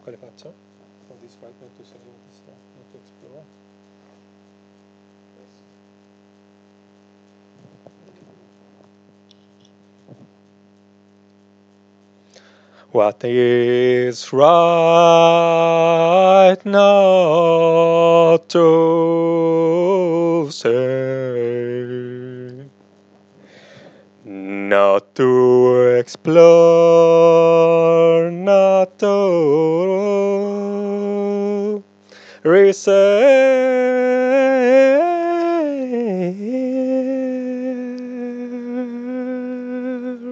Quale faccio? What is right not to say, what is wrong not to explore? What is right not to say? Not to explore, not to reserve.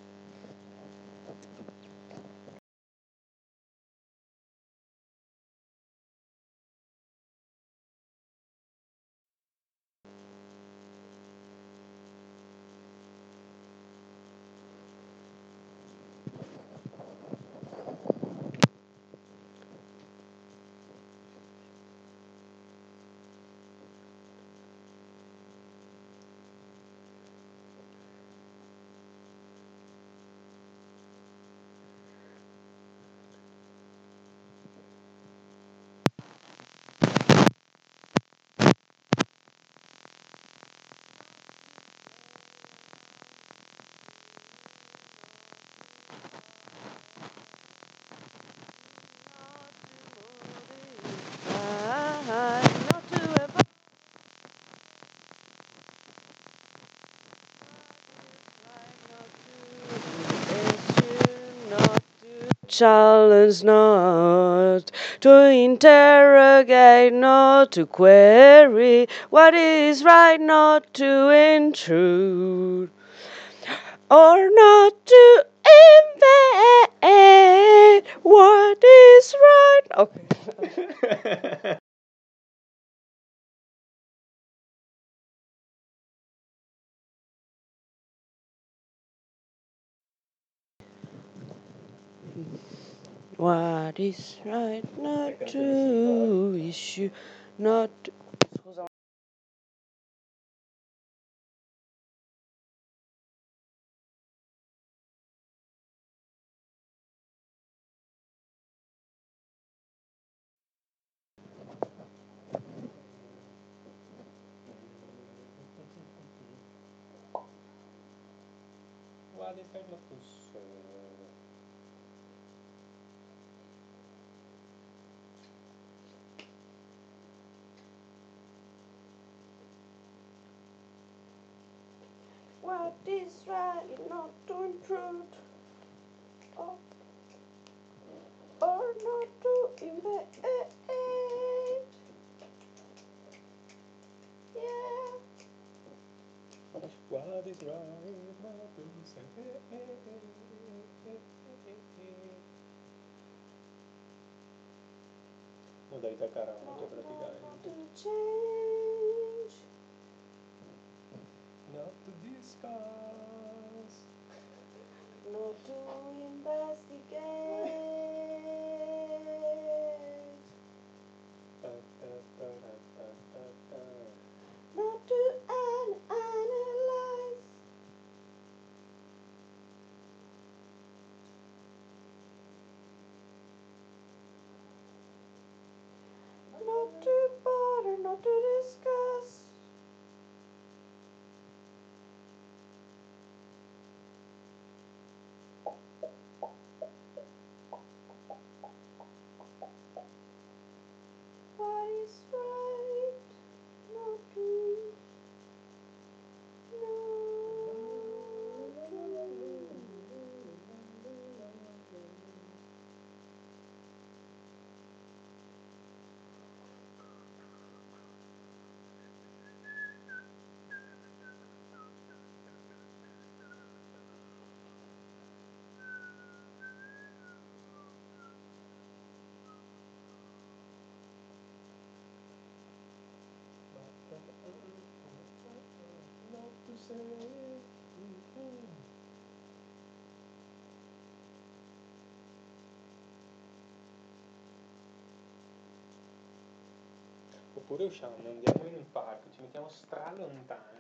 Challenge not to interrogate, not to query what is right, not to intrude, or not to invade what is right. Okay. What is right not to issue, not to... What is right not to say? What is right not to intrude, or not to invade. Yeah. What is right not to say? Modalità karaoke praticamente. Change. Not to discuss. Not to investigate. Not to analyze. Not to bother, not to discuss. What is right not to Not to say. Oppure usciamo, andiamo in un parco, ci mettiamo stra lontani.